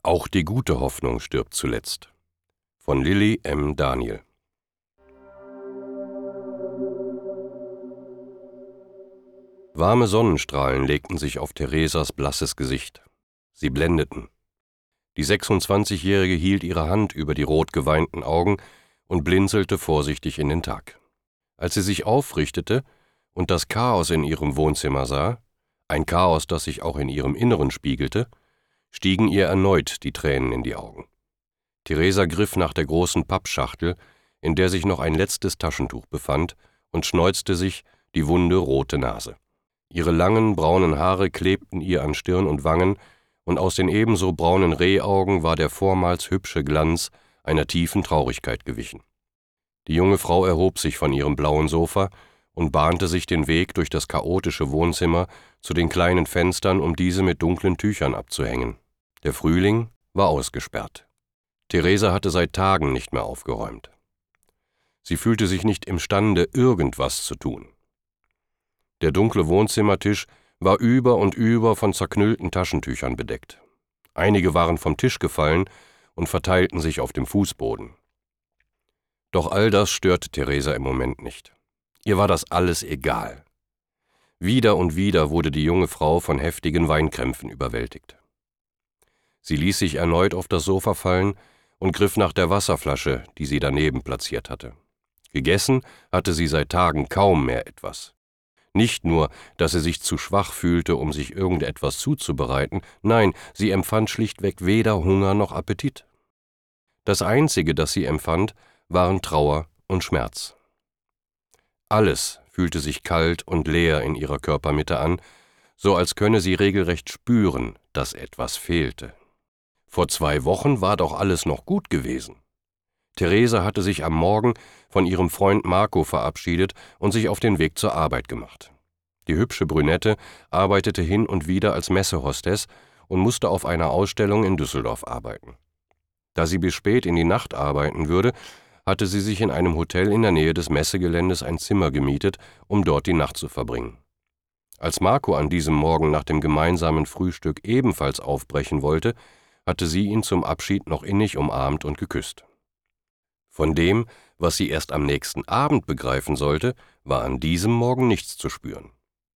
Auch die gute Hoffnung stirbt zuletzt. Von Lilly M. Daniel. Warme Sonnenstrahlen legten sich auf Theresas blasses Gesicht. Sie blendeten. Die 26-Jährige hielt ihre Hand über die rot geweinten Augen und blinzelte vorsichtig in den Tag. Als sie sich aufrichtete und das Chaos in ihrem Wohnzimmer sah, ein Chaos, das sich auch in ihrem Inneren spiegelte, stiegen ihr erneut die Tränen in die Augen. Theresa griff nach der großen Pappschachtel, in der sich noch ein letztes Taschentuch befand, und schneuzte sich die wunde rote Nase. Ihre langen, braunen Haare klebten ihr an Stirn und Wangen, und aus den ebenso braunen Rehaugen war der vormals hübsche Glanz einer tiefen Traurigkeit gewichen. Die junge Frau erhob sich von ihrem blauen Sofa und bahnte sich den Weg durch das chaotische Wohnzimmer zu den kleinen Fenstern, um diese mit dunklen Tüchern abzuhängen. Der Frühling war ausgesperrt. Theresa hatte seit Tagen nicht mehr aufgeräumt. Sie fühlte sich nicht imstande, irgendwas zu tun. Der dunkle Wohnzimmertisch war über und über von zerknüllten Taschentüchern bedeckt. Einige waren vom Tisch gefallen und verteilten sich auf dem Fußboden. Doch all das störte Theresa im Moment nicht. Ihr war das alles egal. Wieder und wieder wurde die junge Frau von heftigen Weinkrämpfen überwältigt. Sie ließ sich erneut auf das Sofa fallen und griff nach der Wasserflasche, die sie daneben platziert hatte. Gegessen hatte sie seit Tagen kaum mehr etwas. Nicht nur, dass sie sich zu schwach fühlte, um sich irgendetwas zuzubereiten, nein, sie empfand schlichtweg weder Hunger noch Appetit. Das Einzige, das sie empfand, waren Trauer und Schmerz. Alles fühlte sich kalt und leer in ihrer Körpermitte an, so als könne sie regelrecht spüren, dass etwas fehlte. Vor 2 Wochen war doch alles noch gut gewesen. Theresa hatte sich am Morgen von ihrem Freund Marco verabschiedet und sich auf den Weg zur Arbeit gemacht. Die hübsche Brünette arbeitete hin und wieder als Messehostess und musste auf einer Ausstellung in Düsseldorf arbeiten. Da sie bis spät in die Nacht arbeiten würde, hatte sie sich in einem Hotel in der Nähe des Messegeländes ein Zimmer gemietet, um dort die Nacht zu verbringen. Als Marco an diesem Morgen nach dem gemeinsamen Frühstück ebenfalls aufbrechen wollte, hatte sie ihn zum Abschied noch innig umarmt und geküsst. Von dem, was sie erst am nächsten Abend begreifen sollte, war an diesem Morgen nichts zu spüren.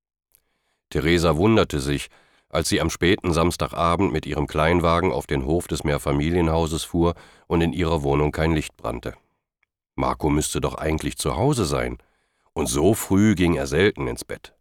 Theresa wunderte sich, als sie am späten Samstagabend mit ihrem Kleinwagen auf den Hof des Mehrfamilienhauses fuhr und in ihrer Wohnung kein Licht brannte. Marco müsste doch eigentlich zu Hause sein, und so früh ging er selten ins Bett.